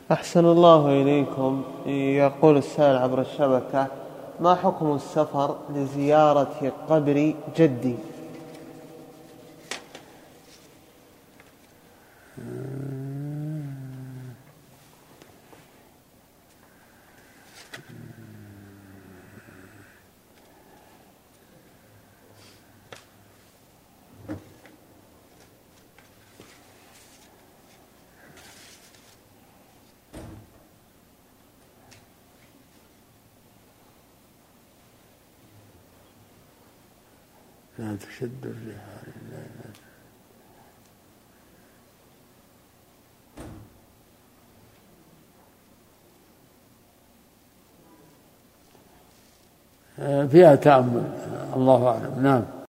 أحسن الله إليكم. يقول السائل عبر الشبكة: ما حكم السفر لزيارة قبر جدي؟ لا تشد الرحال فيها تأمل، الله أعلم. نعم.